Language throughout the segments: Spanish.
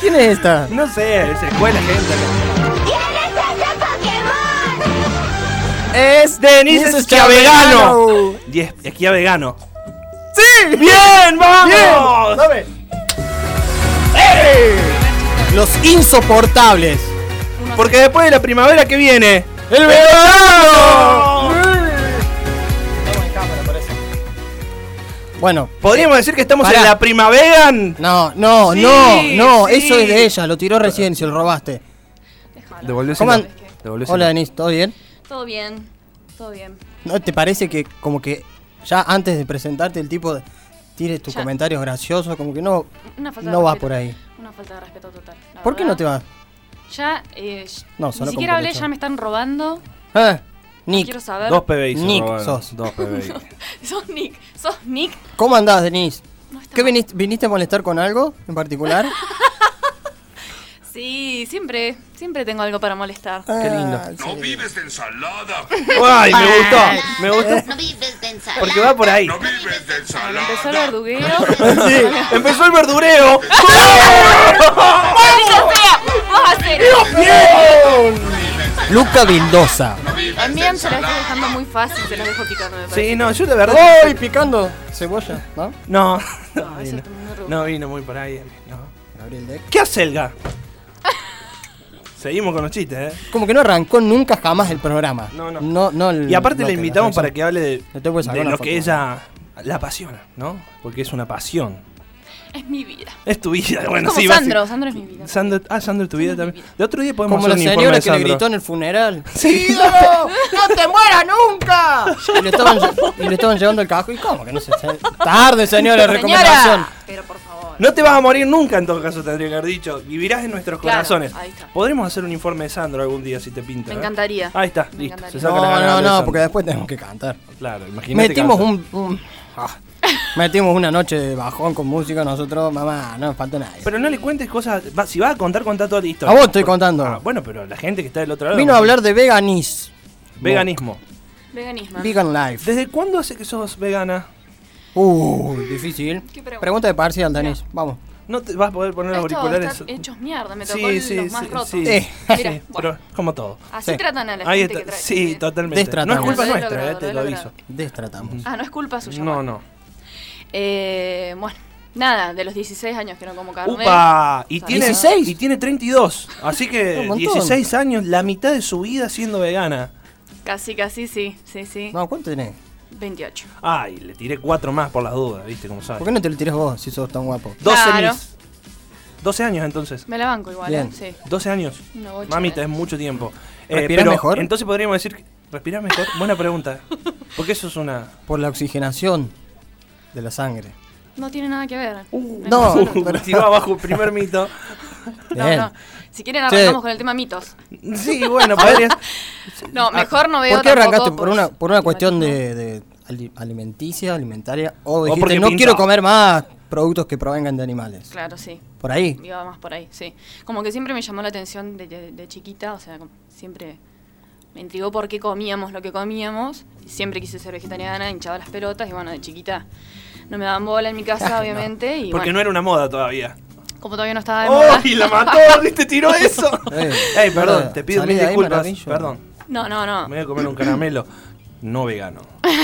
¿Quién es esta? No sé, se escuela gente. Es Denis Schiavegano. Y es esquía vegano. ¡Sí! ¡Bien! ¡Vamos! ¡Dame! Los insoportables. Porque después de la primavera, ¿qué viene? ¡El verano! Bueno, ¿Podríamos decir que estamos pará. en la primavera? no, Sí, no, sí. eso es de ella, lo tiró recién, si lo robaste. Devolvéselo. ¿Cómo Devolvéselo. Hola, Denise, ¿todo bien? Todo bien, todo bien. ¿No te parece que como que ya antes de presentarte el tipo tires tus Ya. comentarios graciosos, como que no Una falta no de va respeto. por ahí? Una falta de respeto total. la ¿Por qué verdad. no te vas? Ya, No, ni sonó siquiera como hablé, derecho. ya me están robando. Nick, Quiero saber. 2 PBI se Nick robaron. sos. 2 PBI. ¿Sos Nick? ¿cómo andás, Denise? No está ¿Qué mal. viniste a molestar con algo en particular? Sí, siempre tengo algo para molestar. Qué lindo. No vives de ensalada. ¡Ay, me gustó! No vives de ensalada. Porque va por ahí. No vives de ensalada. Empezó el verduguero. Sí, empezó el verdureo. ¡Vos hacés! Luca Vildosa. También se las estoy dejando muy fácil, se las dejo picando, me parece. Sí, no, yo de verdad. ¡Ay, picando cebolla! ¿No? No, No, eso está muy rebuscado. no vino muy por ahí. No. Gabriel Deck. ¿Qué hace Elga? Seguimos con los chistes, Como que no arrancó nunca jamás el programa. No. el Y aparte bloque, le invitamos la para que hable de, No te puedes sacar de una lo foto. que ella la apasiona, ¿no? Porque es una pasión. Es mi vida. Es tu vida. Bueno, Es como sí, Sandro, Sandro es mi vida. Sandro es tu vida Sandro es mi también. vida. De otro día podemos Como hacer la un informe señora de que le Sandro. gritó en el funeral. Sí. ¡Ídolo! ¡No te mueras nunca! Y le estaban llevando el cajón. ¿Y cómo que no se tarde, señora, recomendación? Señora, pero por favor. No te vas a morir nunca, en todo caso, tendría que haber dicho. Vivirás en nuestros Claro, corazones. ahí está. Podremos hacer un informe de Sandro algún día si te pinta. Me ¿eh? encantaría. Ahí está, Me listo. encantaría. Se saca las ganas de No, hablar de Sandro. porque después tenemos que cantar. Claro, imagínate. Metimos cantar. metimos una noche de bajón con música nosotros, mamá, no nos falta nadie. Pero no le cuentes cosas. Si vas a contar, contá toda la A historia. vos estoy contando. Ah, bueno, pero la gente que está del otro lado. Vino a hablar de veganismo. Veganismo. Veganismo. Vegan life. ¿Desde cuándo hace que sos vegana? Difícil. ¿Qué pregunta? Pregunta de parcial, Denis. Vamos. ¿No te vas a poder poner los Estos auriculares? están hechos mierda, me tocó Sí, los más rotos. sí. Mira, Sí, bueno, pero como todo. así Sí. tratan a la Ahí gente está. que trae. Sí, totalmente. No es Destratamos. culpa Lo he nuestra, logrado, te lo lo he aviso. logrado. Destratamos. Ah, no es culpa suya. No, bueno. no. Bueno, nada, de los 16 años que no como carne. ¡Upa! Y tiene, 16. y tiene 32. Así que Un montón. 16 años, la mitad de su vida siendo vegana. Casi, sí. No, ¿cuánto tenés? 28. Ay, le tiré 4 más por las dudas, ¿viste cómo sabes? ¿Por qué no te lo tirás vos si sos tan guapo? 12 Claro. mis. 12 años entonces. Me la banco igual, Bien. sí. 12 años. Una bocha, Mamita, es mucho tiempo. ¿Respirás pero mejor? Entonces podríamos decir. ¿Respirás mejor? Buena pregunta. Porque eso es una. Por la oxigenación de la sangre. No tiene nada que ver. En no, absoluto. pero- Tiró abajo el primer mito. Bien. No. Si quieren arrancamos con el tema mitos. Sí, bueno, podrías. No, mejor no veo ¿Por qué tampoco arrancaste? ¿Por una estigmatismo. cuestión de alimentaria? ¿O dijiste, porque no pinta. quiero comer más productos que provengan de animales? Claro, sí. ¿Por ahí? Iba más por ahí, sí. Como que siempre me llamó la atención de chiquita, o sea, como siempre me intrigó por qué comíamos lo que comíamos. Y siempre quise ser vegetariana, hinchaba las pelotas y bueno, de chiquita no me daban bola en mi casa, obviamente. Y Porque bueno, no era una moda todavía. como todavía no estaba de moda. ¡Oh! Y la mató, ¿viste? Tiró eso. Ey, perdón, te pido Salí mil de ahí, disculpas. maravilloso. Perdón. No. Me voy a comer un caramelo no vegano.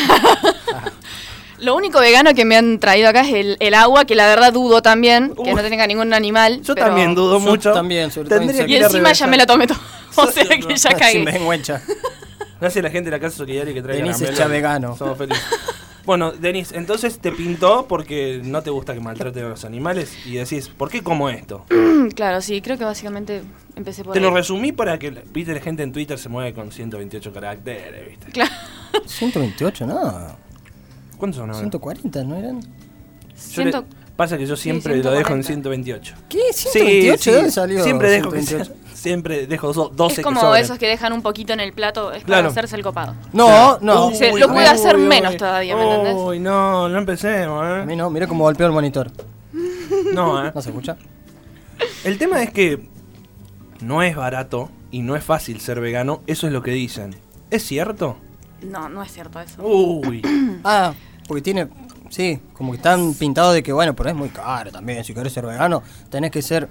Lo único vegano que me han traído acá es el agua, que la verdad dudo también, que no tenga ningún animal. Yo pero- también dudo Yo mucho. también, sobre todo Tendría insectos. que Y ir a encima ya revisar. me la tomé todo. O sea que ya cagué. Sinvergüenza. Gracias a la gente de la Casa Solidaria que trae Denis es caramelo. chavegano. Somos felices. Bueno, Denis, entonces te pintó porque no te gusta que maltraten a los animales y decís, ¿por qué como esto? Claro, sí, creo que básicamente empecé por Te ahí. lo resumí para que, viste, la gente en Twitter se mueve con 128 caracteres, viste. Claro. 128, no. ¿Cuántos son ahora? 140, ¿no eran? Yo le- pasa que yo siempre lo dejo en 128. ¿Qué? ¿128? Sí, ¿De dónde sí. salió? Siempre dejo 128? siempre dejo 12 Es que como sobran. esos que dejan un poquito en el plato, es Claro. para hacerse el copado. No, no. Se lo pude hacer menos todavía, ¿me entendés? Uy, no empecemos, A mí no, mira cómo golpeó el monitor. No, ¿No se escucha? El tema es que no es barato y no es fácil ser vegano, eso es lo que dicen. ¿Es cierto? No, no es cierto eso. Uy. Ah, porque tiene... Sí, como que están pintados de que, bueno, pero es muy caro también. Si querés ser vegano, tenés que ser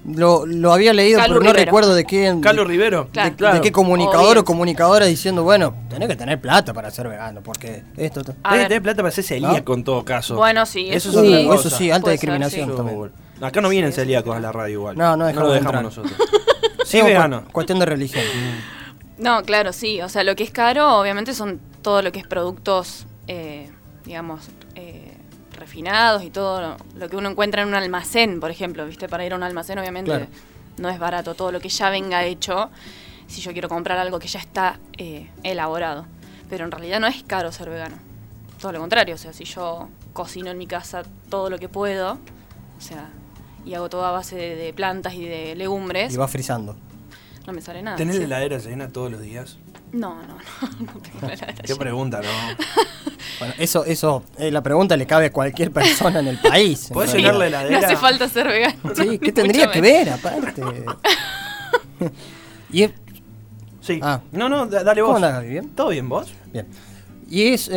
Lo había leído, Calu pero no Rivero. recuerdo de quién. Carlos Rivero. Claro. De qué comunicador O o comunicadora diciendo, bueno, tenés que tener plata para ser vegano, porque esto. A Tenés que ver. tener plata para ser celíaco en todo caso. Bueno, sí, Eso eso es otra sí. cosa. Eso sí, alta Puede discriminación ser, Eso, también. bueno. Acá no vienen celíacos a la radio igual. No, no lo dejamos dejamos entrar. nosotros. Sí, Sí, vegano. cuestión de religión. No, claro, sí. O sea, lo que es caro, obviamente, son todo lo que es productos, digamos, refinados y todo lo que uno encuentra en un almacén, por ejemplo, ¿viste? Para ir a un almacén, obviamente, Claro. no es barato todo lo que ya venga hecho. Si yo quiero comprar algo que ya está elaborado. Pero en realidad no es caro ser vegano. Todo lo contrario, o sea, si yo cocino en mi casa todo lo que puedo, o sea, y hago todo a base de plantas y de legumbres, Y va frizando. no me sale nada. ¿Tenés ¿sí? la heladera llena todos los días? No tengo la heladera Qué llena. pregunta, ¿no? Bueno, eso la pregunta le cabe a cualquier persona en el país. ¿Podés en llenar la realidad. heladera? No hace falta ser vegano. Sí, ¿qué Mucho tendría que menos. ver aparte? Y es, Sí. Ah. No, dale vos. ¿Cómo andás, Gaby? ¿Bien? ¿Todo bien vos? bien. Y es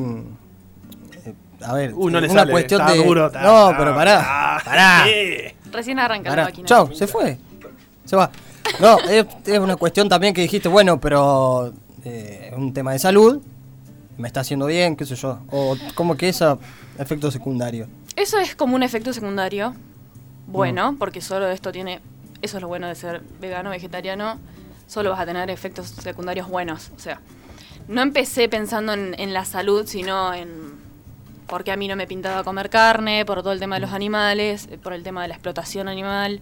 a ver, No le una sale, cuestión está de duro, no, pero pará. Sí. Recién arranca la Pará. máquina. Chau, se fue. Se va. No, es una cuestión también que dijiste, bueno, pero es un tema de salud, me está haciendo bien, qué sé yo. O como que ese efecto secundario. Eso es como un efecto secundario bueno, Mm. porque solo esto tiene... Eso es lo bueno de ser vegano, vegetariano. Solo vas a tener efectos secundarios buenos. O sea, no empecé pensando en la salud, sino en... Porque a mí no me pintaba comer carne, por todo el tema de los animales, por el tema de la explotación animal,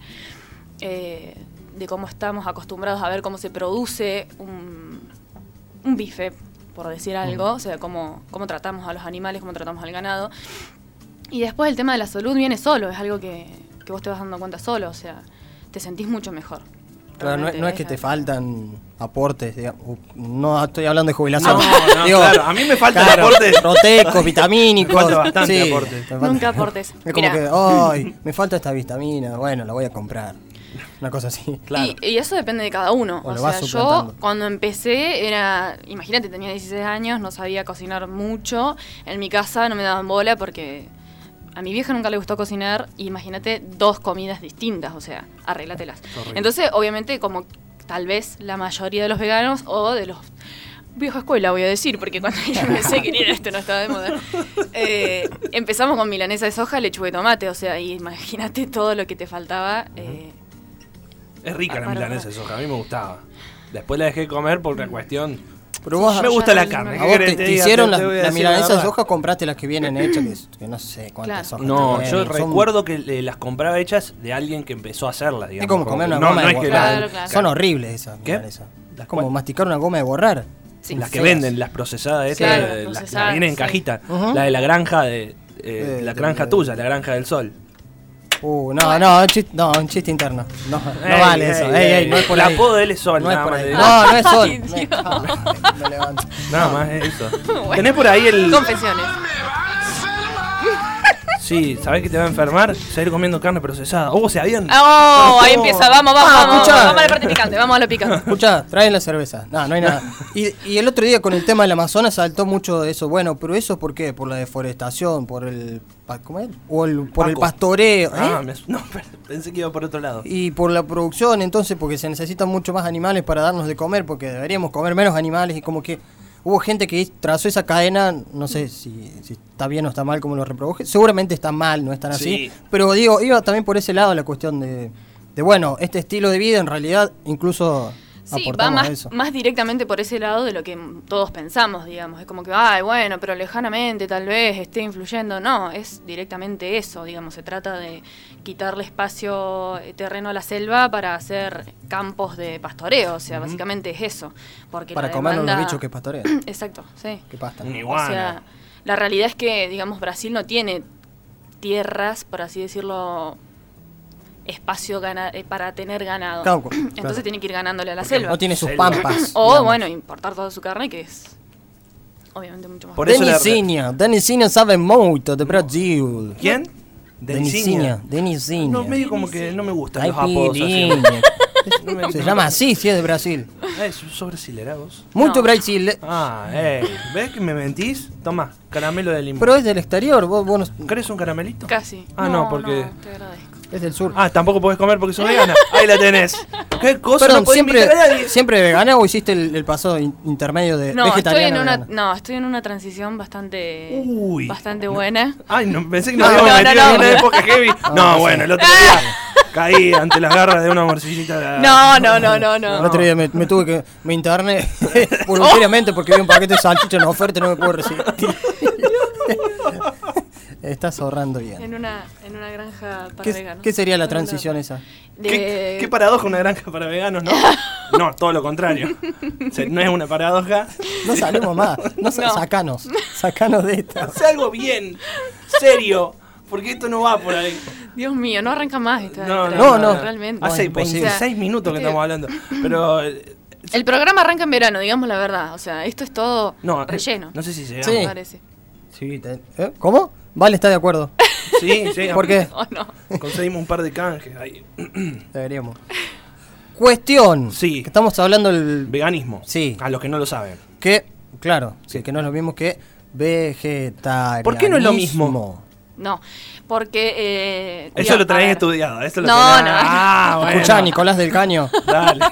de cómo estamos acostumbrados a ver cómo se produce un bife, por decir algo, o sea, cómo tratamos a los animales, cómo tratamos al ganado. Y después el tema de la salud viene solo, es algo que vos te vas dando cuenta solo, o sea, te sentís mucho mejor. Claro, no, Realmente no es que te así. faltan aportes, digamos. No estoy hablando de jubilación. No, claro, a mí me faltan aportes. proteicos, vitamínicos. Me falta bastante sí, aporte. me falta- Nunca aportes. Es como Mirá. que, ay, me falta esta vitamina, bueno, la voy a comprar. Una cosa así. Claro. Y eso depende de cada uno. O O lo sea, vas yo suplantando. cuando empecé era, imagínate, tenía 16 años, no sabía cocinar mucho. En mi casa no me daban bola porque a mi vieja nunca le gustó cocinar. Y imagínate 2 comidas distintas, o sea, arréglatelas. Horrible. Entonces, obviamente, como tal vez la mayoría de los veganos o de los vieja escuela, voy a decir, porque cuando yo empecé quería esto, no estaba de moda. Empezamos con milanesa de soja, lechuga y tomate, o sea, y imagínate todo lo que te faltaba. Es rica la Para- milanesa de soja, a mí me gustaba. Después la dejé de comer por una cuestión. Pero vos, Me gusta la ya carne. a ¿qué vos querés te diga? hicieron Te voy a la decir milanesa de verdad. soja, compraste las que vienen hechas, que no sé cuántas Claro. hojas. No, tienen, yo son- recuerdo que las compraba hechas de alguien que empezó a hacerlas, digamos. Es como comer una no, goma no de es que borrar. Claro, claro. Son horribles esas ¿Qué? milanesas. ¿Las Es como cuál? masticar una goma de borrar. Sí. Las que feas. venden, las procesadas estas, Claro, las que procesadas, vienen en sí. cajita. Ujú. La de la granja de. La de- granja de- tuya, la granja del sol. No, un chiste interno. No Ey, vale eso. Ey, no es por el ahí. apodo de él es Sol, No es nada por más. ahí. de- No es sol. Ay, Dios. Me levanto. Nada más es eso. Bueno. ¿Tenés por ahí el. Confesiones. Sí, ¿sabés que te va a enfermar? Seguir comiendo carne procesada. Se habían. Oh, ahí empieza, vamos escuchá. vamos a la parte picante, vamos a lo picante. Escuchá, traen la cerveza. No hay nada. Y el otro día con el tema del Amazonas saltó mucho de eso. Bueno, pero eso ¿por qué? Por la deforestación, por el... ¿Cómo es? Por el Paco. pastoreo. Ah, ¿eh? no, pensé que iba por otro lado. Y por la producción, entonces, porque se necesitan mucho más animales para darnos de comer, porque deberíamos comer menos animales y como que hubo gente que trazó esa cadena, no sé si está bien o está mal como lo reproduje, seguramente está mal, no están así, Sí. pero digo, iba también por ese lado la cuestión de bueno, este estilo de vida en realidad incluso Sí, va aportamos a eso. más directamente por ese lado de lo que todos pensamos, digamos. Es como que, ay, bueno, pero lejanamente tal vez esté influyendo. No, es directamente eso, digamos. Se trata de quitarle espacio terreno a la selva para hacer campos de pastoreo. O sea, básicamente es eso. Porque Para la comernos los demanda- bichos que pastorean, Exacto, sí. que pastan. Una O iguana. sea, la realidad es que, digamos, Brasil no tiene tierras, por así decirlo, espacio para tener ganado. Claro, Entonces claro. tiene que ir ganándole a la selva. No tiene sus Selva. pampas. O, digamos. bueno, importar toda su carne, que es obviamente mucho más. Por eso la- Denizinho sabe mucho de Brasil. ¿Quién? Denizinho. Denizinho. No, medio como que no me gustan Ay, los apodos así. pirinha. No me- Se llama así, si es de Brasil. ¿Sos brasilera vos? Mucho No. Brasil. Ah, ¿ves que me mentís? Toma, caramelo de limón. Pero es del exterior, vos no... ¿Querés un caramelito? Casi. Ah, no, porque- te agradezco. Es del sur. Ah, tampoco podés comer porque sos vegana. Ahí la tenés. ¿Qué cosa? Perdón, No podés invitar a nadie. ¿siempre vegana o hiciste el paso intermedio de No, vegetariana? estoy en una transición bastante Uy. buena. Ay, no, pensé que nos No, habíamos no, metido no, en una no. época heavy. No, bueno, el otro día caí ante las garras de una morcillita. El otro día me interné voluntariamente porque vi un paquete de salchicha en oferta y no me puedo resistir. Estás ahorrando bien. En una granja para veganos. ¿Qué sería la transición esa? ¿Qué paradoja una granja para veganos, no? No, todo lo contrario. O sea, no es una paradoja. No salimos más. Sacanos de esta. Hace algo bien, serio, porque esto no va por ahí. Dios mío, no arranca más esta. No. Realmente. Hace No, imposible. 26 minutos que estamos hablando. Pero. El programa arranca en verano, digamos la verdad. O sea, esto es todo No, relleno. No sé si llegamos. Sí. Me parece. Sí, ¿Cómo? Vale, está de acuerdo. Sí. ¿Por qué? ¿O no? Conseguimos un par de canjes ahí. Deberíamos. Cuestión. Sí. Que estamos hablando del Veganismo. Sí. A los que no lo saben. que, claro, sí, que no es lo mismo que vegetarianismo. ¿Por qué no es lo mismo? No, porque... Eso lo traes a ver. estudiado. Eso lo No, tenés- no. Ah, bueno. Escuchá, Nicolás del Caño. Dale.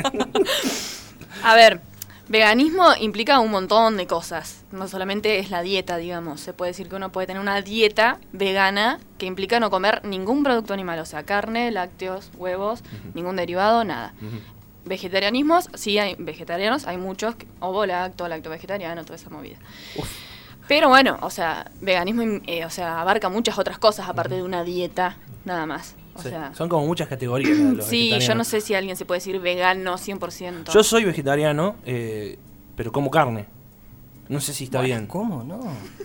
A ver, veganismo implica un montón de cosas. No solamente es la dieta, digamos. Se puede decir que uno puede tener una dieta vegana que implica no comer ningún producto animal. O sea, carne, lácteos, huevos, ningún derivado, nada. Vegetarianismos, sí hay vegetarianos, hay muchos, ovo lacto, lacto vegetariano, toda esa movida. Pero bueno, o sea, veganismo abarca muchas otras cosas aparte de una dieta, nada más. O Sí, sea, son como muchas categorías. la de los sí, vegetarianos. yo no sé si alguien se puede decir vegano 100%. Yo soy vegetariano, pero como carne. No sé si está bien. ¿Cómo? No.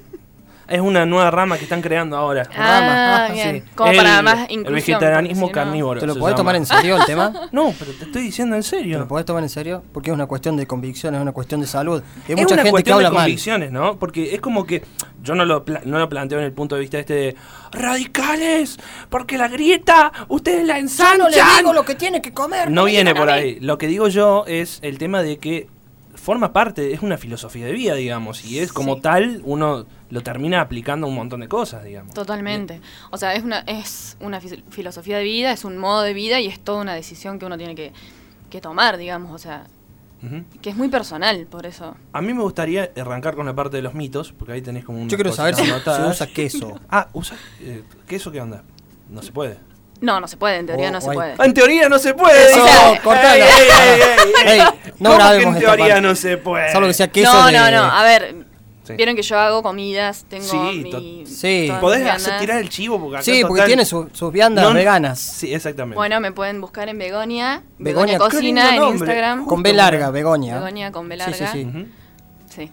Es una nueva rama que están creando ahora. Ah, Ah, bien. sí. Como para más El inclusión. vegetarianismo porque si no- carnívoro. ¿Te lo se podés llama. tomar en serio el tema? No, pero te estoy diciendo en ¿Te serio. lo podés tomar en serio? Porque es una cuestión de convicción, es una cuestión de salud. Hay Es mucha una gente que cuestión habla de mal. convicciones, ¿no? Porque es como que yo no lo planteo en el punto de vista de radicales, porque la grieta ustedes la ensanchan. lo que tiene que comer. No viene por ahí. Lo que digo yo es el tema de que forma parte, es una filosofía de vida, digamos, y es como Sí. tal, uno lo termina aplicando a un montón de cosas, digamos. Totalmente. O sea, es una filosofía de vida, es un modo de vida y es toda una decisión que uno tiene que tomar, digamos. O sea, Ujú. que es muy personal, por eso. A mí me gustaría arrancar con la parte de los mitos, porque ahí tenés como un. Yo quiero saber si se usa queso. Ah, ¿usa queso qué onda? No se puede. No se puede, en teoría O- no o se hay- puede. En teoría no se puede. Eso, dice. cortala. Ey, no ¿Cómo que grabemos en esta teoría parte? no se puede? Salvo que sea queso No, de... no, a ver, Sí. vieron que yo hago comidas, tengo Sí, sí. todas ¿Podés mis hacer viandas. tirar el chivo? Porque acá Sí, porque total- tiene sus viandas No, veganas. Sí, exactamente. Bueno, me pueden buscar en Begonia, Begonia, Begonia qué Cocina lindo en nombre. Instagram. Con B larga, Begoña. Begonia con B Sí, sí, larga. sí. Ujú. Sí.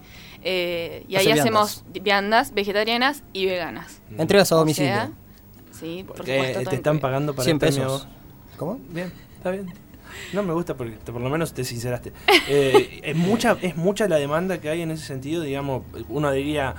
Y Hace ahí hacemos viandas vegetarianas y veganas. Entregas a O domicilio. sea, sí, por Porque supuesto. te todo están incluido. pagando para 100 estarme a pesos. vos. ¿Cómo? Bien, está bien. No me gusta porque por lo menos te sinceraste. Es mucha la demanda que hay en ese sentido, digamos, uno diría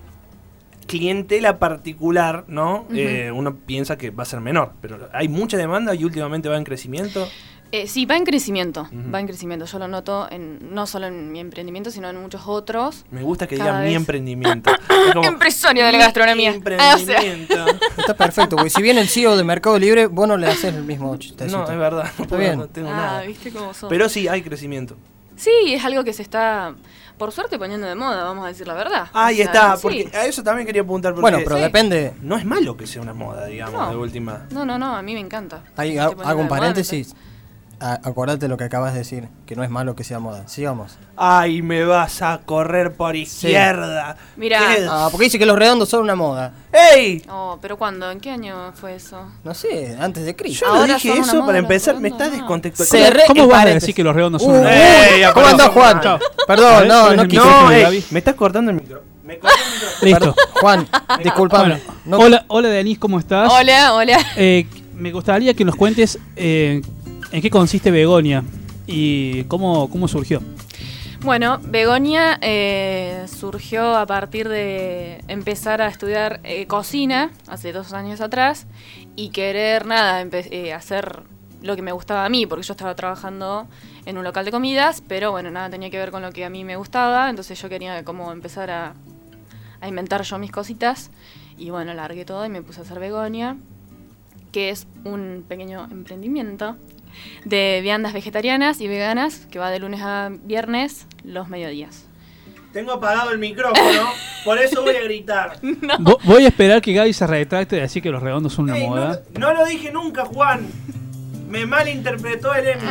clientela particular, ¿no? Ujú. Uno piensa que va a ser menor, pero hay mucha demanda y últimamente va en crecimiento. Sí, va en crecimiento, Ujú. va en crecimiento. Yo lo noto no solo en mi emprendimiento, sino en muchos otros. Me gusta que Cada diga mi vez. emprendimiento. Es como, Empresario de la "Mi gastronomía". Ah, o sea. Emprendimiento. Está perfecto, porque si viene el CEO de Mercado Libre, vos no le haces el mismo chistecito. No, es verdad. No, Está puedo, bien. no tengo nada. ¿Viste cómo son? Pero sí hay crecimiento. Sí, es algo que se está, por suerte, poniendo de moda, vamos a decir la verdad. Ahí O sea, está, sí. porque a eso también quería apuntar. Porque Bueno, pero Sí. depende. no es malo que sea una moda, digamos, No. de última. No, a mí me encanta. Ahí Estoy poniendo hago un de moda, paréntesis. Acordate lo que acabas de decir, que no es malo que sea moda. Sigamos. Ay, me vas a correr por izquierda. Mirá. ¿Qué? Ah, porque dice que los redondos son una moda. ¡Ey! Oh, pero ¿cuándo? ¿En qué año fue eso? No sé, antes de Cristo. Yo no Ahora dije son una eso moda para los empezar, me redondos, estás no. descontextualizando. ¿Cómo vas a paréntesis. decir que los redondos son una Ey, ¿Cómo apareció andás, Juan? Chao. Perdón, A ver, no, ¿cuál es no el quise. micrófono No, de ey, Gaby? me estás cortando el micro. Me cortó el micro. Listo. Juan, disculpame. Bueno, No- hola Denise, ¿cómo estás? Hola. Me gustaría que nos cuentes en qué consiste Begonia y cómo surgió. Bueno, Begonia surgió a partir de empezar a estudiar cocina hace 2 años atrás y querer, hacer lo que me gustaba a mí, porque yo estaba trabajando en un local de comidas, pero bueno, nada tenía que ver con lo que a mí me gustaba, entonces yo quería como empezar a inventar yo mis cositas y bueno, largué todo y me puse a hacer Begonia que es un pequeño emprendimiento de viandas vegetarianas y veganas que va de lunes a viernes los mediodías. Tengo apagado el micrófono, por eso voy a gritar. Voy a esperar que Gaby se retracte de decir que los redondos son una Ey, moda. no lo dije nunca, Juan. Me malinterpretó el Emi.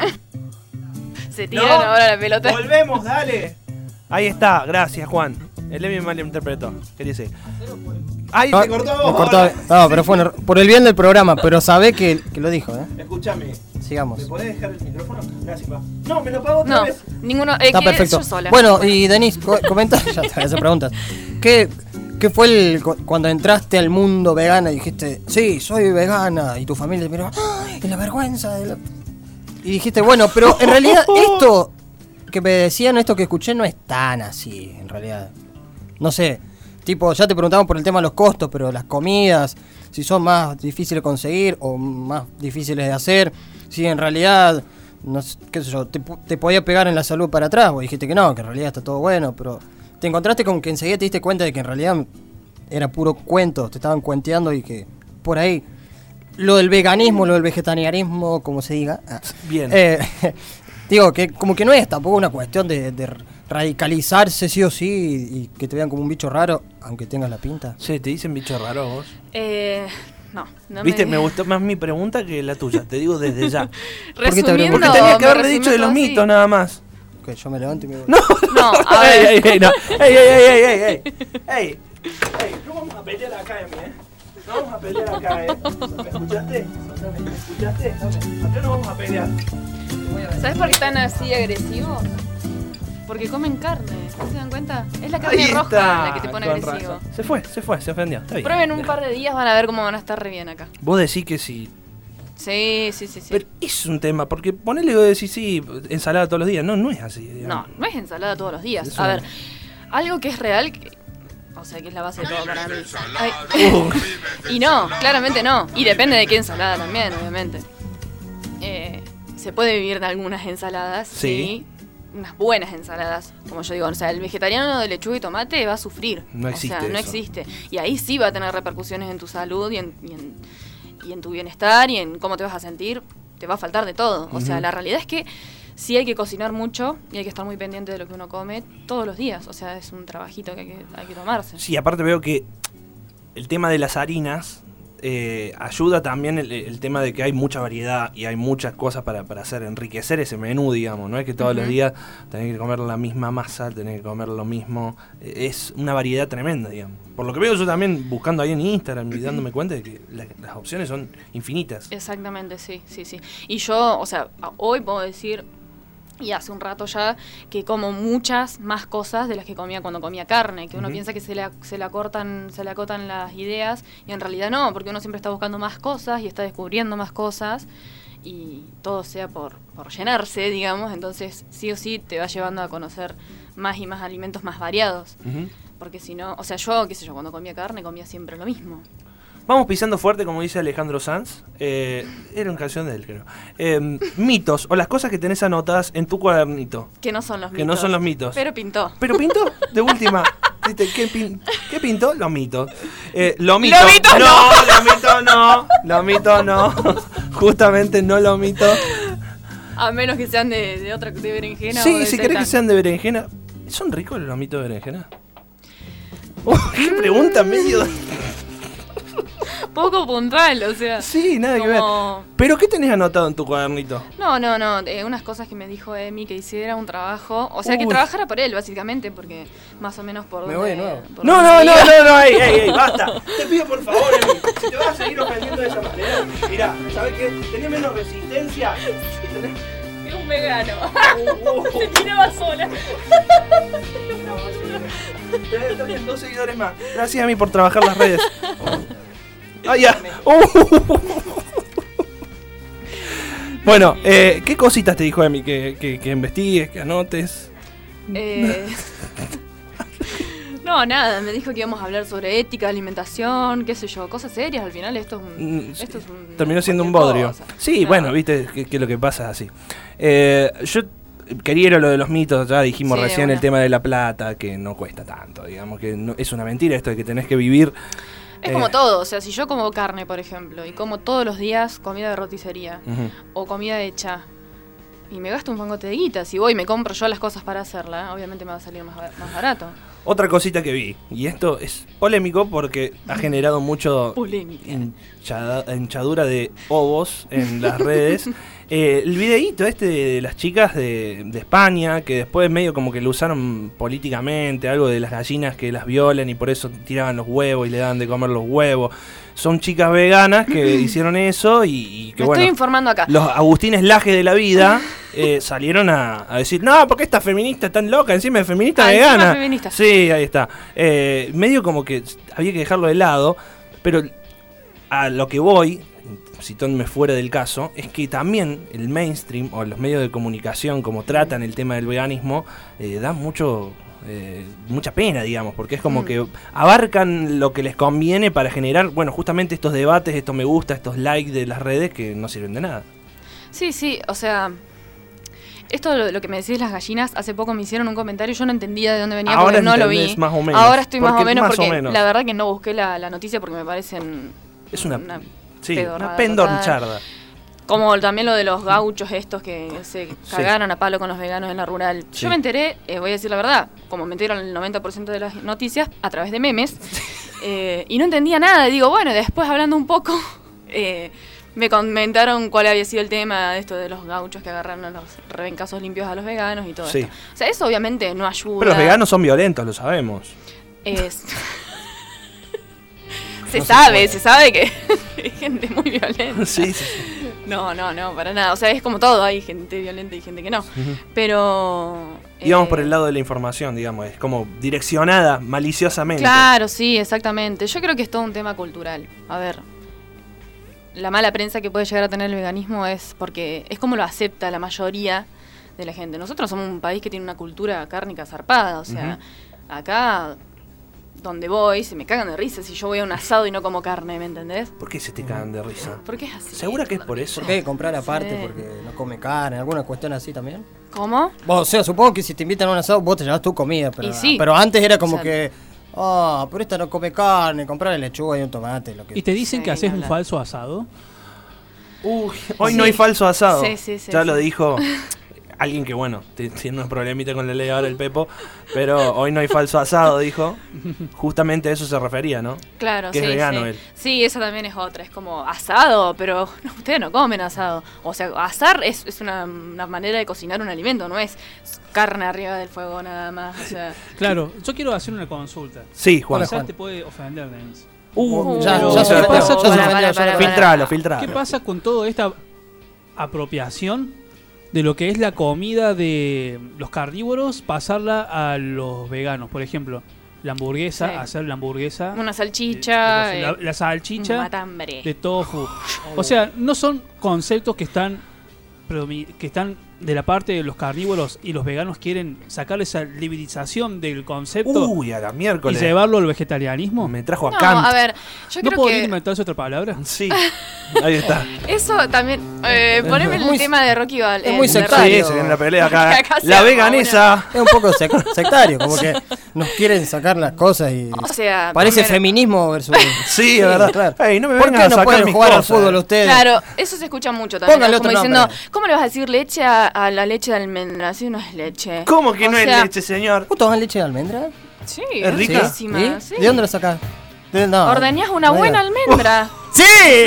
Se tiran ahora la pelota. Volvemos, dale. Ahí está, gracias, Juan. El Emi me malinterpretó. ¿Qué dice? Ay, No, se cortó me vos. cortó- ahora. no, pero fue por el bien del programa, pero sabé que lo dijo, ¿eh? Escúchame. Sigamos. ¿Me podés dejar el micrófono? Gracias, pa. No, me lo pago otra No, vez. ninguno. Está que perfecto. Yo sola. Bueno, y Denise, comenta, ya te hace preguntas. ¿Qué fue cuando entraste al mundo vegano y dijiste, sí, soy vegana? Y tu familia te miró, ¡ay! Y la vergüenza de la... Y dijiste, bueno, pero en realidad esto que me decían, esto que escuché, no es tan así, en realidad. No sé, tipo, ya te preguntamos por el tema de los costos, pero las comidas, si son más difíciles de conseguir o más difíciles de hacer, si en realidad, no sé, qué sé yo, te podía pegar en la salud para atrás, vos dijiste que no, que en realidad está todo bueno, pero te encontraste con que enseguida te diste cuenta de que en realidad era puro cuento, te estaban cuenteando y que por ahí lo del veganismo, lo del vegetarianismo, como se diga, Bien. digo que como que no es tampoco una cuestión de radicalizarse sí o sí y que te vean como un bicho raro, aunque tengas la pinta. Che, ¿te dicen bicho raro vos? No Viste, me gustó más mi pregunta que la tuya, te digo desde ya. ¿Por qué te habré- Resumiendo, Porque tenía que me haberle dicho de los resumí mitos nada más. Que yo me levanto y me voy. No, No, a ver. ey, no. Ey, no vamos a pelear acá, Emi, No vamos a pelear acá, ¿Me escuchaste? ¿Me escuchaste? Acá no vamos a pelear. ¿Sabes por qué están así agresivos? Porque comen carne, ¿no se dan cuenta? Es la carne Ahí roja está, la que te pone con agresivo. razón. Se fue, se ofendió. Está bien. Prueben un par de días, van a ver cómo van a estar re bien acá. Vos decís que sí. Sí. Pero es un tema, porque ponele y vos decís sí, ensalada todos los días. No es así, No, digamos. no es ensalada todos los días. Eso A no. ver, algo que es real, o sea, que es la base de todo para mí. Ay. Y no, claramente no. Y depende de qué ensalada también, obviamente. Se puede vivir de algunas ensaladas, Sí. sí. Unas buenas ensaladas, como yo digo. O sea, el vegetariano de lechuga y tomate va a sufrir. No existe O sea, no eso. existe. Y ahí sí va a tener repercusiones en tu salud y en tu bienestar y en cómo te vas a sentir. Te va a faltar de todo. O sea, la realidad es que sí hay que cocinar mucho y hay que estar muy pendiente de lo que uno come todos los días. O sea, es un trabajito que hay que tomarse. Sí, aparte veo que el tema de las harinas ayuda también el tema de que hay mucha variedad y hay muchas cosas para hacer, enriquecer ese menú, digamos. No es que todos los días tenés que comer la misma masa, tenés que comer lo mismo. Es una variedad tremenda, digamos. Por lo que veo yo también buscando ahí en Instagram y dándome cuenta de que las opciones son infinitas. Exactamente, sí. Y yo, o sea, hoy puedo decir, y hace un rato ya, que como muchas más cosas de las que comía cuando comía carne, que uno piensa que se le acotan las ideas, y en realidad no, porque uno siempre está buscando más cosas y está descubriendo más cosas, y todo sea por llenarse, digamos, entonces sí o sí te va llevando a conocer más y más alimentos más variados. Porque si no, o sea, yo, qué sé yo, cuando comía carne comía siempre lo mismo. Vamos pisando fuerte, como dice Alejandro Sanz. Era una canción de él, creo. Mitos o las cosas que tenés anotadas en tu cuadernito. Que no son los mitos. Que no son los mitos. Pero pintó. ¿Pero pintó? De última. ¿Viste? ¿Qué pintó? Los mitos. Lo mito. ¡Los mitos no! Los mitos no. Los mitos no. Justamente no los mitos. A menos que sean de otra, de berenjena. o Sí, de si querés que seitan. sean de berenjena. ¿Son ricos los mitos de berenjena? ¿Qué pregunta medio? Poco puntual, o sea. Sí, nada que ver. como- ¿Pero qué tenés anotado en tu cuadernito? No, unas cosas que me dijo Emi que hiciera un trabajo, o sea, que Uy. trabajara por él, básicamente, porque más o menos por Me donde... voy de nuevo. por No, donde no, no, iba. no, ey, basta. Te pido por favor, Emi, si te vas a seguir ofendiendo de esa manera, mirá, ¿sabes qué? Tenés menos resistencia. Es un vegano. Se Se tiraba sola. Tenés 2 seguidores más. Gracias a mí por trabajar las redes. Ah, ya. Bueno, ¿qué cositas te dijo Emi? Que investigues, que anotes. No, nada, me dijo que íbamos a hablar sobre ética, alimentación, qué sé yo, cosas serias. Al final esto es un... Esto es un Terminó siendo un cualquier bodrio. cosa. Sí, Nada. bueno, viste que lo que pasa es así. Yo quería ir a lo de los mitos, ya dijimos Sí, recién de el una. tema de la plata, que no cuesta tanto, digamos que no, es una mentira esto de que tenés que vivir Es como todo, o sea, si yo como carne, por ejemplo, y como todos los días comida de roticería o comida hecha, y me gasto un fangote de guita, si voy y me compro yo las cosas para hacerla, obviamente me va a salir más barato. Otra cosita que vi, y esto es polémico porque ha generado mucho hinchadura de ovos en las redes. El videíto de las chicas de España, que después medio como que lo usaron políticamente, algo de las gallinas que las violan y por eso tiraban los huevos y le daban de comer los huevos. Son chicas veganas que hicieron eso y que me estoy informando acá. Los Agustines Laje de la vida salieron a decir, no, porque esta feminista tan loca, encima de feminista vegana. Feminista. Sí, ahí está. Medio como que había que dejarlo de lado, pero a lo que voy, citándome fuera del caso, es que también el mainstream o los medios de comunicación, como tratan el tema del veganismo, da mucha pena, digamos, porque es como que abarcan lo que les conviene para generar, bueno, justamente estos debates, estos me gusta, estos likes de las redes que no sirven de nada. Sí, o sea, esto lo que me decís las gallinas, hace poco me hicieron un comentario, yo no entendía de dónde venía ahora porque no lo vi. Más o menos. Ahora estoy más o menos porque menos. la verdad que no busqué la noticia porque me parecen es una pedorrada pendoncharda. Como también lo de los gauchos estos que se cagaron a palo con los veganos en la rural. Sí. Yo me enteré, voy a decir la verdad, como me entero el 90% de las noticias, a través de memes, y no entendía nada. Y digo, bueno, después hablando un poco, me comentaron cuál había sido el tema de esto de los gauchos que agarraron a los rebencazos limpios a los veganos y todo esto. O sea, eso obviamente no ayuda. Pero los veganos son violentos, lo sabemos. Se sabe que hay gente muy violenta. Sí. No, para nada. O sea, es como todo, hay gente violenta y gente que no. Pero... íbamos por el lado de la información, digamos, es como direccionada maliciosamente. Claro, sí, exactamente. Yo creo que es todo un tema cultural. A ver, la mala prensa que puede llegar a tener el veganismo es porque es como lo acepta la mayoría de la gente. Nosotros somos un país que tiene una cultura cárnica zarpada, o sea, acá... donde voy, se me cagan de risa si yo voy a un asado y no como carne, ¿me entendés? ¿Por qué se te cagan de risa? ¿Por qué es así? ¿Segura que es por eso? ¿Por qué comprar aparte Sí. porque no come carne? ¿Alguna cuestión así también? ¿Cómo? O sea, supongo que si te invitan a un asado, vos te llevas tu comida, pero, Y sí. pero antes era como O sea, que, pero esta no come carne, comprarle lechuga y un tomate, lo que... ¿Y te dicen Sí, que haces ni un hablar. falso asado? Uy, hoy Sí. no hay falso asado. Sí, ya sí. lo dijo alguien que, bueno, tiene unos problemitas con la ley ahora el Pepo, pero hoy no hay falso asado, dijo. Justamente a eso se refería, ¿no? Claro, Que sí, es vegano sí. él. Sí, esa también es otra. Es como asado, pero ustedes no comen asado. O sea, asar es una manera de cocinar un alimento, no es carne arriba del fuego nada más. O sea, Claro, yo quiero hacer una consulta. Sí, Juan. Quizás te puede ofender, Denis. ya pero se ¿qué ofendió, pasa ya con- se ofendió, ya se ofendió. Filtralo. ¿Qué pasa con toda esta apropiación de lo que es la comida de los carnívoros, pasarla a los veganos? Por ejemplo, la hamburguesa, Sí. hacer la hamburguesa, una salchicha, la salchicha matambre. de tofu. O sea, no son conceptos que están de la parte de los carnívoros y los veganos quieren sacar esa librización del concepto Uy, a la y miércoles. llevarlo al vegetarianismo. Me trajo a No, Kant. a ver, yo ¿No creo podría que inventarse otra palabra? Sí, ahí está. eso también. Poneme el muy- tema de Rocky Balboa. es muy Sí, sectario. se viene la pelea acá. Acá se La arma veganesa. Es un poco sectario, como que nos quieren sacar las cosas y... O sea, Parece primero- feminismo versus... Sí, es verdad. claro. Ey, no me ¿Por vengan qué a no sacar pueden mis jugar al cosas, fútbol ustedes? Claro, eso se escucha mucho también. Póngale ¿no? Como otro diciendo, nombre. ¿cómo le vas a decir leche a la leche de almendra? Si no es leche. ¿Cómo que O no sea, es leche, señor? ¿Vos tomás leche de almendra? Sí, ¿Es rica? riquísima, ¿Sí? sí. ¿De dónde la sacás? No, Ordeñás una no buena digas. almendra. ¡Sí!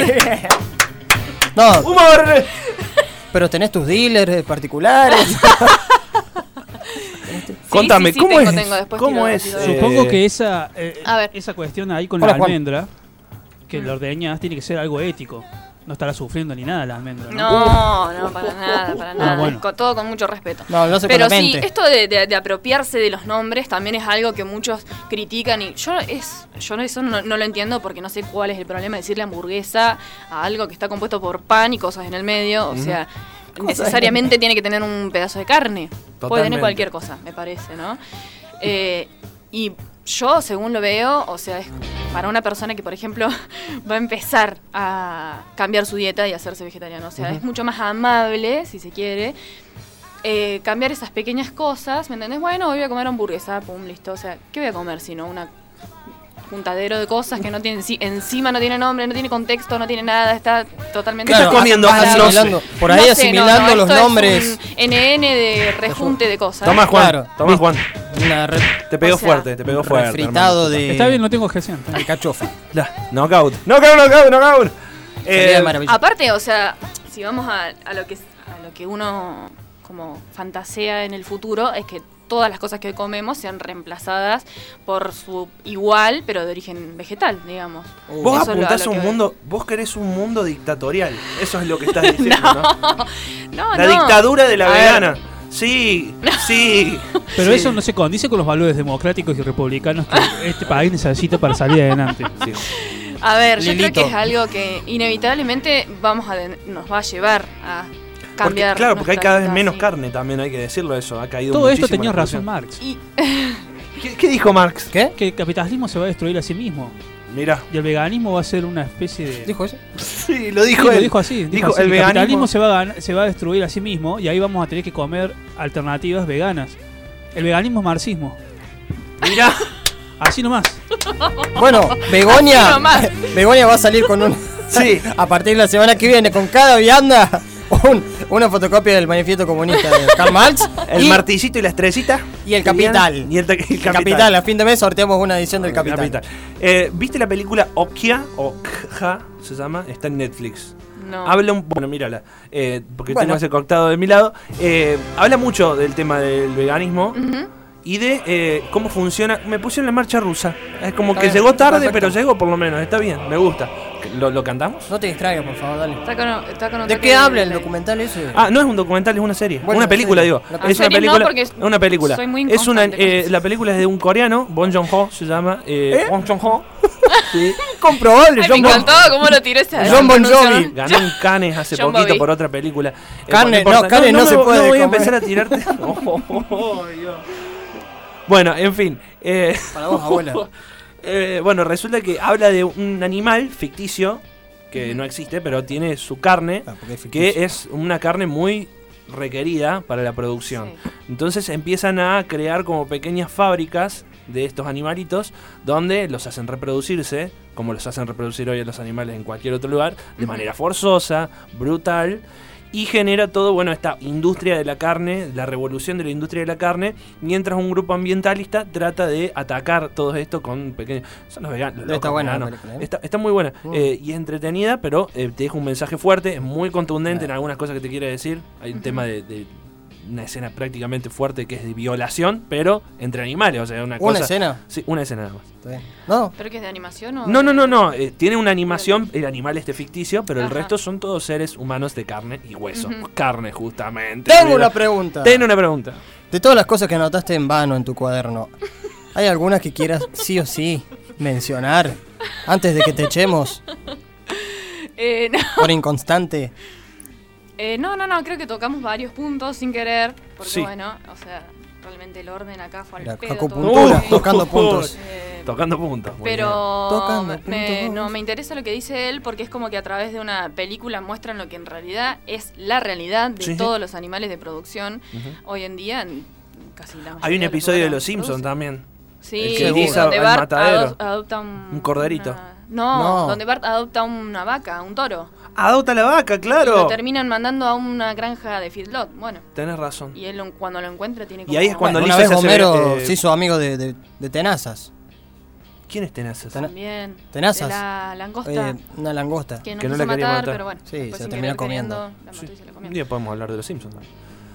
No, ¡Humor! pero tenés tus dealers particulares. Contame, sí, ¿cómo tengo, es? después ¿Cómo tiro- es? tiro- Supongo que esa A ver. esa cuestión ahí con Hola, la Juan. almendra, que la ordeñas, tiene que ser algo ético. No estará sufriendo ni nada la almendra, ¿no? No, para nada, para nada. bueno. Todo con mucho respeto. No, lo hace con Pero la sí, mente. esto de apropiarse de los nombres también es algo que muchos critican y yo eso no lo entiendo porque no sé cuál es el problema de decirle hamburguesa a algo que está compuesto por pan y cosas en el medio. O sea, necesariamente tiene que tener un pedazo de carne. Puede Totalmente. tener cualquier cosa, me parece, ¿no? Y yo, según lo veo, o sea, es para una persona que, por ejemplo, va a empezar a cambiar su dieta y hacerse vegetariano. O sea, es mucho más amable, si se quiere, cambiar esas pequeñas cosas, ¿me entendés? Bueno, hoy voy a comer hamburguesa, pum, listo. O sea, ¿qué voy a comer si no una juntadero de cosas que no tienen encima no tiene nombre, no tiene contexto, no tiene nada, está totalmente... ¿Qué estás comiendo? vas No sé. asimilando, por ahí No sé, asimilando los esto es nombres. un NN de rejunte de cosas. Toma, Juan. Claro. Toma, Juan. Una Te pegó O sea, fuerte, te pegó fuerte. refritado hermano. de Está bien, no tengo objeción. alcachofa. Knockout. Knockout. Sería maravilloso. Aparte, o sea, si vamos a lo que uno como fantasea en el futuro, es que todas las cosas que hoy comemos sean reemplazadas por su igual, pero de origen vegetal, digamos. Vos Eso es apuntás a a lo un que- mundo, vos querés un mundo dictatorial. Eso es lo que estás diciendo, ¿no? No, La no. dictadura de la A ver. vegana. Sí, sí. Pero sí. eso no se condice con los valores democráticos y republicanos que este país necesita para salir adelante. Sí. A ver, yo creo Lilito. que es algo que inevitablemente nos va a a cambiar. Claro, porque hay nuestra cada vez vida, menos sí. carne también, hay que decirlo eso. Ha caído Todo esto muchísimo tenía la razón producción. Marx. ¿Qué dijo Marx? ¿Qué? Que el capitalismo se va a destruir a sí mismo. Mirá. Y el veganismo va a ser una especie de... ¿Dijo eso? Sí, lo Sí, dijo lo él. dijo así. Dijo, así, el el capitalismo veganismo se va a destruir a sí mismo y ahí vamos a tener que comer alternativas veganas. El veganismo es marxismo. Mirá. Así nomás. Bueno, Begonia. Así nomás. Begonia va a salir con un. Sí. A partir de la semana que viene, con cada vianda, una fotocopia del manifiesto comunista de Karl Marx. El y, martillito y la estrellita. y el Capital. Y el Capital. A fin de mes sorteamos una edición del Capital. ¿Viste la película Okja? Okja se llama. Está en Netflix. No. Habla un... Bueno, mírala. Porque Bueno. tengo ese coctado de mi lado. Habla mucho del tema del veganismo. Ujú. Y de cómo funciona. Me pusieron la marcha rusa. Es como Está que bien, llegó tarde, perfecto. pero llegó por lo menos. Está bien, me gusta. ¿Lo cantamos? No te distraigas, por favor, dale. Está con un ¿De toque qué habla el de- documental ese? Ah, no es un documental, es una serie. Bueno, una película, sí. digo. La Es una serie no, película. porque Es una película. soy muy Es una, inconstante con eso. la película es de un coreano, Bong Joon-ho se llama. Bong Joon-ho. Sí. Comprobable, Ay, me John Bon. encantó cómo lo tiró ese John Bon Jovi. Ganó un Cannes hace John poquito Bobby. por otra película. Carne, importa. no, carne no se puede No voy a comer. empezar a tirarte. Oh, Dios. Bueno, en fin. Para vos, abuela. Bueno, resulta que habla de un animal ficticio que no existe, pero tiene su carne, Ah, porque es ficticio. que es una carne muy requerida para la producción. Sí. Entonces empiezan a crear como pequeñas fábricas de estos animalitos donde los hacen reproducirse, como los hacen reproducir hoy a los animales en cualquier otro lugar, de manera forzosa, brutal. Y genera todo, bueno, esta industria de la carne, la revolución de la industria de la carne, mientras un grupo ambientalista trata de atacar todo esto con pequeños... Son los veganos. Está locos buena la veganos. película, ¿eh? Está muy buena. Mm. Y es entretenida, pero te deja un mensaje fuerte, es muy contundente en algunas cosas que te quiere decir. Hay un tema de una escena prácticamente fuerte que es de violación, pero entre animales, o sea, una cosa... ¿Una escena? Sí, una escena nada más. Está bien. No, ¿Pero que es de animación o...? No. Tiene una animación, el animal este ficticio, pero el Ajá. resto son todos seres humanos de carne y hueso. Ujú. Carne, justamente. tengo Mira. una pregunta. Tengo una pregunta. De todas las cosas que anotaste en vano en tu cuaderno, ¿hay alguna que quieras sí o sí mencionar antes de que te echemos No. por inconstante? No, creo que tocamos varios puntos sin querer, porque Sí. bueno, o sea, realmente el orden acá fue La al pedo. acupuntura, todo. tocando puntos. Tocando puntos. muy Pero Tocando puntos. me interesa lo que dice él porque es como que a través de una película muestran lo que en realidad es la realidad de Sí. todos los animales de producción bien. Ujú. hoy en día en casi la Hay un mayoría episodio de lugares Los Simpsons producen. también. Sí, el que utiliza donde al Bart matadero. adopta Un corderito. No. donde Bart adopta una vaca, un toro. Adopta la vaca, Y lo claro. terminan mandando a una granja de feedlot. Bueno, Tenés razón. y él cuando lo encuentra tiene como... Y ahí es cuando Una Lisa vez se hace, Homero eh, se hizo amigo de Tenazas. ¿Quién es Tenazas? Tena- También. Tenazas. De la langosta. Una langosta. Que no que no quiso la quería matar, matar. pero bueno. Sí, después se la sin terminó querer comiendo. queriendo, la mató y se la Un comió. día podemos hablar de Los Simpsons también.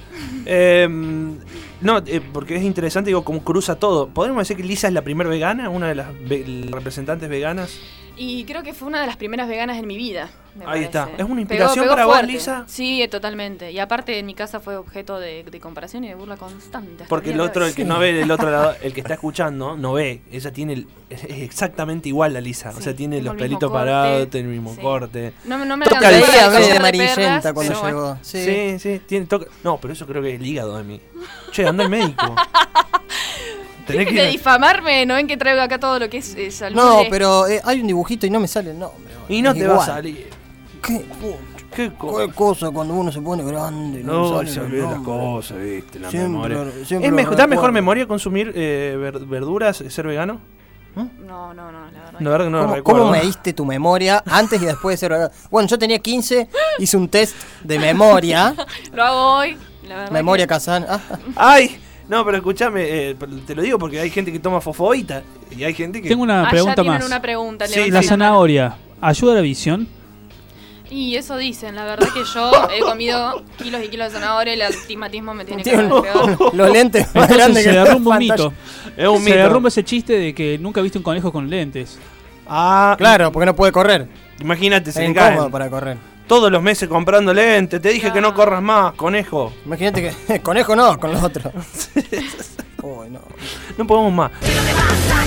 No, porque es interesante, digo, cómo cruza todo. ¿Podríamos decir que Lisa es la primera vegana? ¿Una de las representantes veganas? Y creo que fue una de las primeras veganas en mi vida. me Ahí está. parece. ¿Es una inspiración para vos, Lisa? Sí, totalmente. Y aparte en mi casa fue objeto de comparación y de burla constante. hasta Porque el el día de otro, hoy. el que no ve del otro lado, el que está escuchando, no ve. Ella tiene es exactamente igual a Lisa. O Sí, sea, tiene tengo los el mismo pelitos corte. parados, tiene el mismo Sí. corte. No me Toca alcanzó el para día, el collar de amarillenta perras, cuando pero bueno. llegó. Sí, tiene toque. No, pero eso creo que es el hígado de mí. Che, anda al médico. Tenés Dejen de difamarme, ¿no ven que traigo acá todo lo que es salud? No, pero hay un dibujito y no me sale el nombre. Y no Es te va a igual. salir. ¿Qué, pucha, ¿Qué qué cosa? cosa cuando uno se pone grande? No, sale se el olvida las nombre. cosas, viste, la Siempre- memoria. siempre ¿Es lo mejor, ¿Da mejor recuerdo. memoria consumir verduras, ser vegano? No, la verdad. La verdad que no lo ¿Cómo, recuerdo. cómo mediste tu memoria antes y después de ser? Bueno, yo tenía 15, hice un test de memoria. Lo hago hoy, la verdad. Memoria Kazan. ¡Ay! No, pero escúchame, te lo digo porque hay gente que toma fosfoita y hay gente que... Tengo una pregunta tienen más. una pregunta. Sí, levanten ¿La mano. zanahoria ayuda a la visión? Y eso dicen, la verdad que yo he comido kilos y kilos de zanahoria y el astigmatismo me tiene cada Tiene vez peor. los lentes más Entonces grandes se que la derrumba un pantalla. mito. Es un Se mito. derrumba ese chiste de que nunca viste un conejo con lentes. Ah, Claro, porque no puede correr. imagínate, Es se le incómodo caen para correr. todos los meses comprando lentes. Te dije que no Claro. corras más, conejo. Imagínate que conejo no, con los otros. Uy, no. No podemos más. Pero te vas a